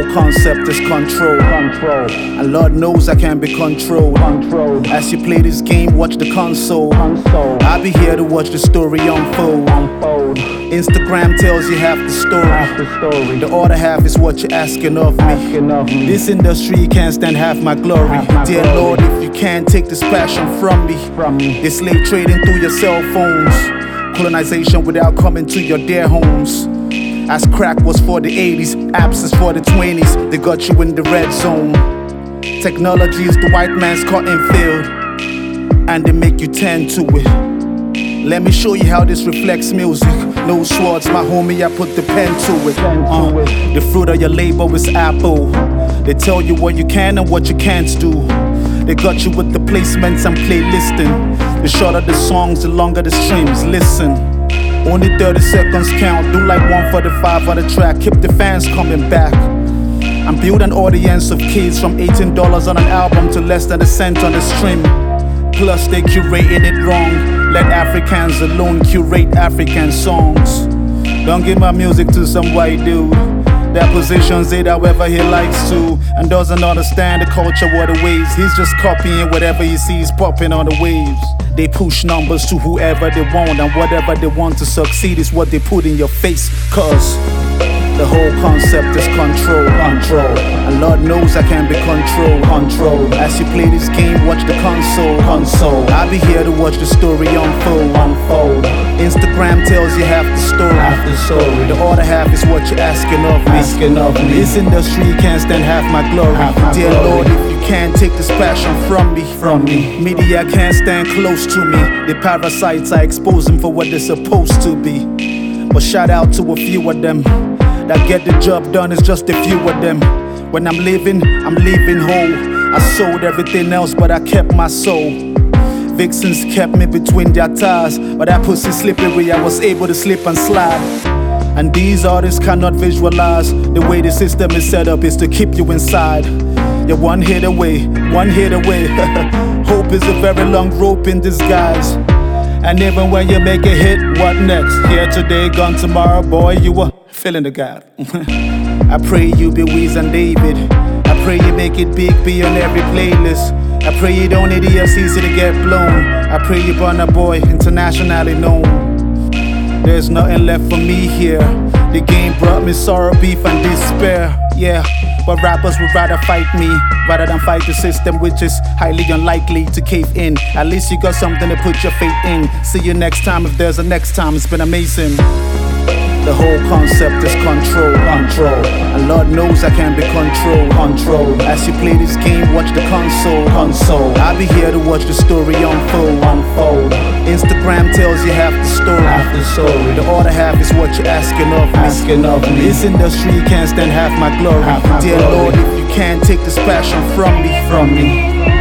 concept is control. And Lord knows I can be controlled. As you play this game, watch the console. I'll be here to watch the story unfold. Instagram tells you half the story. The other half is what you're asking of me. This industry can't stand half my glory. Dear Lord, if you can't take this passion from me, they slave trading through your cell phones. Colonization without coming to your dear homes. As crack was for the 80s, apps is for the 20s. They got you in the red zone. Technology is the white man's cotton field, and they make you tend to it. Let me show you how this reflects music. No swords, my homie, I put the pen to it. The fruit of your labor is apple. They tell you what you can and what you can't do. They got you with the placements and playlisting. The shorter the songs, the longer the streams. Listen, only 30 seconds count. Do like 145 on the track. Keep the fans coming back. I'm building an audience of kids from $18 on an album to less than a cent on the stream. Plus they curated it wrong. Let Africans alone curate African songs. Don't give my music to some white dude that positions it however he likes to, and doesn't understand the culture or the ways. He's just copying whatever he sees popping on the waves. They push numbers to whoever they want, and whatever they want to succeed is what they put in your face. Cause the whole concept is control. And Lord knows I can be controlled. As you play this game, watch the console. I'll be here to watch the story unfold. Instagram tells you half the story. The other half is what you're asking of me. This industry can't stand half my glory. Dear Lord, if you can't take this passion from me, media can't stand close to me. The parasites, I expose them for what they're supposed to be. But shout out to a few of them that get the job done, is just a few of them. When I'm leaving whole. I sold everything else, but I kept my soul. Vixens kept me between their thighs, but that pussy slippery, I was able to slip and slide. And these artists cannot visualize the way the system is set up is to keep you inside. You're one hit away. Hope is a very long rope in disguise. And even when you make a hit, what next? Here today, gone tomorrow, boy, you were filling the gap. I pray you be Wiz and David. I pray you make it big, be on every playlist. I pray you don't need EFCC to get blown. I pray you burn a boy, internationally known. There's nothing left for me here. The game brought me sorrow, beef and despair. Yeah, but rappers would rather fight me rather than fight the system, which is highly unlikely to cave in. At least you got something to put your faith in. See you next time if there's a next time. It's been amazing. The whole concept is control. And Lord knows I can be controlled. As you play this game, watch the console. I'll be here to watch the story unfold. Instagram tells you half the story. The other half is what you're asking of me. This industry can't stand half my glory. Dear Lord, if you can't take this passion from me.